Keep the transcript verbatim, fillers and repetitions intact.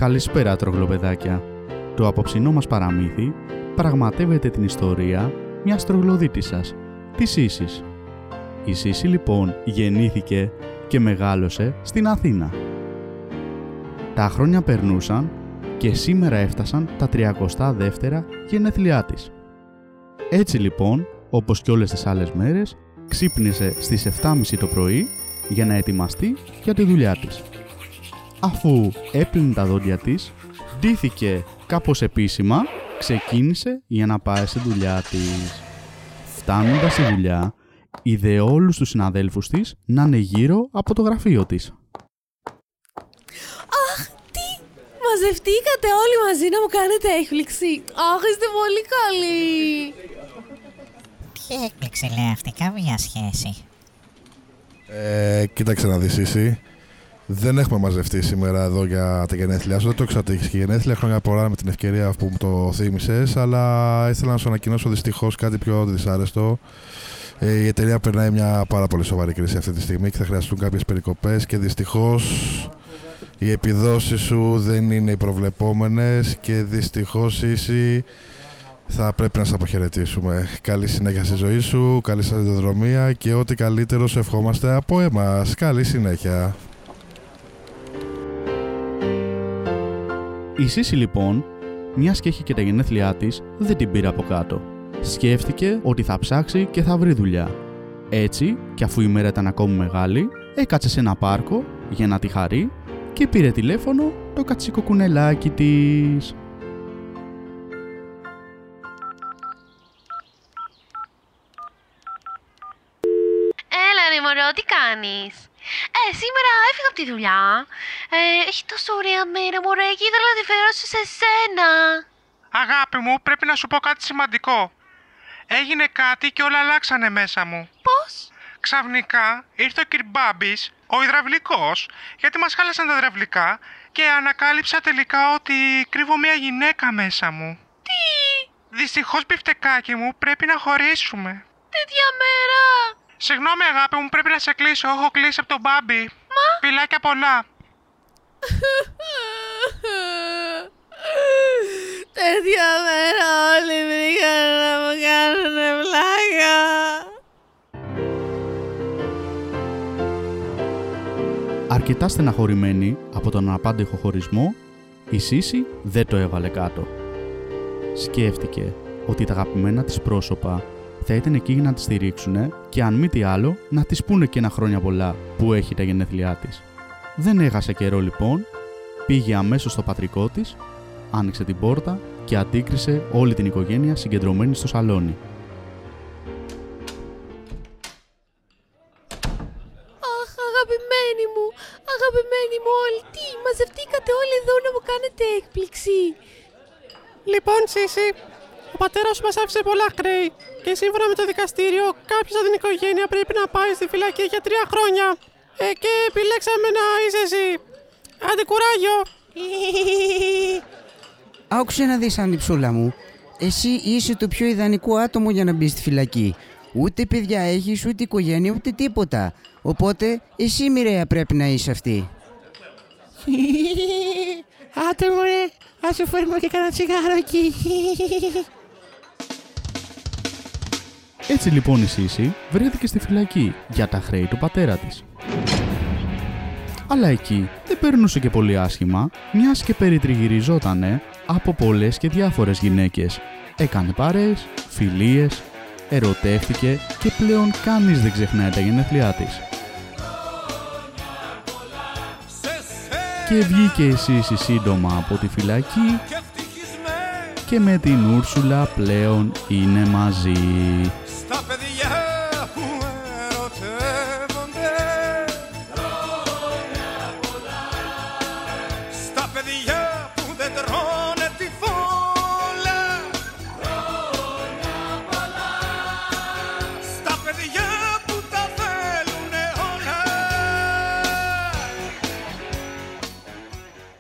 Καλησπέρα τρογλοπεδάκια. Το απόψινό μας παραμύθι πραγματεύεται την ιστορία μιας τρογλωδίτισσας, της Σίσης. Η Σύση λοιπόν γεννήθηκε και μεγάλωσε στην Αθήνα. Τα χρόνια περνούσαν και σήμερα έφτασαν τα τριακοστά δεύτερα γενέθλιά της. Έτσι λοιπόν, όπως και όλες τις άλλες μέρες, ξύπνησε στις επτά και μισή το πρωί για να ετοιμαστεί για τη δουλειά της. Αφού έπλυνε τα δόντια της, ντύθηκε κάπως επίσημα, ξεκίνησε για να πάει στη δουλειά της. Φτάνοντας στη δουλειά, είδε όλους τους συναδέλφους της να είναι γύρω από το γραφείο της. Αχ, τι! Μαζευτήκατε όλοι μαζί να μου κάνετε έκπληξη. Αχ, είστε πολύ καλοί. Τι έκπληξη λέει αυτή, καμία σχέση. Ε, κοίταξε να δεις Σύση. Δεν έχουμε μαζευτεί σήμερα εδώ για τα γενέθλιά σου. Δεν το ήξερα ότι έχεις και γενέθλια. Χρόνια πολλά με την ευκαιρία που μου το θύμισες. Αλλά ήθελα να σου ανακοινώσω δυστυχώς κάτι πιο δυσάρεστο. Ε, η εταιρεία περνάει μια πάρα πολύ σοβαρή κρίση αυτή τη στιγμή και θα χρειαστούν κάποιες περικοπές. Και δυστυχώς οι επιδόσεις σου δεν είναι οι προβλεπόμενες. Και δυστυχώς Σύση, θα πρέπει να σε αποχαιρετήσουμε. Καλή συνέχεια στη ζωή σου, καλή σταδιοδρομία και ό,τι καλύτερο σε ευχόμαστε από εμάς. Καλή συνέχεια. Η Σύση λοιπόν, μιας και έχει και τα γενέθλιά της, δεν την πήρε από κάτω. Σκέφτηκε ότι θα ψάξει και θα βρει δουλειά. Έτσι, και αφού η μέρα ήταν ακόμη μεγάλη, έκατσε σε ένα πάρκο για να τη χαρεί και πήρε τηλέφωνο το κατσικοκουνελάκι της. Έλα ρε μωρό, τι κάνεις? Ε, σήμερα έφυγα από τη δουλειά. Ε, έχει τόσο ωραία μέρα μωρέ και ήθελα να τη φέρω σε σένα. Αγάπη μου, πρέπει να σου πω κάτι σημαντικό. Έγινε κάτι και όλα αλλάξανε μέσα μου. Πώς? Ξαφνικά ήρθε ο Κυρμπάμπης, ο υδραυλικός, γιατί μας χάλασαν τα υδραυλικά και ανακάλυψα τελικά ότι κρύβω μια γυναίκα μέσα μου. Τι? Δυστυχώς μπιφτεκάκι μου, πρέπει να χωρίσουμε. Τέτοια μέρα. Συγγνώμη αγάπη μου, πρέπει να σε κλείσω, έχω κλείσει από τον Μπάμπη. Μα? Φιλάκια πολλά. Τέτοια μέρα όλοι βρήκαν να μου κάνουνε βλάκα. Αρκετά στεναχωρημένη από τον απάντεχο χωρισμό, η Σύση δεν το έβαλε κάτω. Σκέφτηκε ότι τα αγαπημένα της πρόσωπα θα ήταν εκεί να τη στηρίξουνε και αν μη τι άλλο να της πούνε και ένα χρόνια πολλά που έχει τα γενέθλιά της. Δεν έχασε καιρό λοιπόν, πήγε αμέσως στο πατρικό της, άνοιξε την πόρτα και αντίκρισε όλη την οικογένεια συγκεντρωμένη στο σαλόνι. Αχ, αγαπημένοι μου, αγαπημένοι μου όλοι, τι, μαζευτήκατε όλοι εδώ να μου κάνετε έκπληξη. Λοιπόν, Σύση, ο πατέρας σου μας άφησε πολλά χρέη και σύμφωνα με το δικαστήριο, κάποιος από την οικογένεια πρέπει να πάει στη φυλακή για τρία χρόνια. Ε, και επιλέξαμε να είσαι εσύ. Άντε κουράγιο! Άκουσε να δεις, Ανιψούλα μου. Εσύ είσαι το πιο ιδανικό άτομο για να μπεις στη φυλακή. Ούτε παιδιά έχεις, ούτε οικογένεια, ούτε τίποτα. Οπότε, εσύ μοιραία πρέπει να είσαι αυτή. Άντε μωρέ, ας σου φέρουμε και κανένα τσιγάρο εκεί. Έτσι λοιπόν η Σύση βρέθηκε στη φυλακή για τα χρέη του πατέρα της. Αλλά εκεί δεν περνούσε και πολύ άσχημα, μιας και περιτριγυριζότανε από πολλές και διάφορες γυναίκες. Έκανε παρέες, φιλίες, ερωτεύτηκε και πλέον κανείς δεν ξεχνάει τα γενέθλιά της. Και βγήκε η Σύση σύντομα από τη φυλακή και με την Ούρσουλα πλέον είναι μαζί.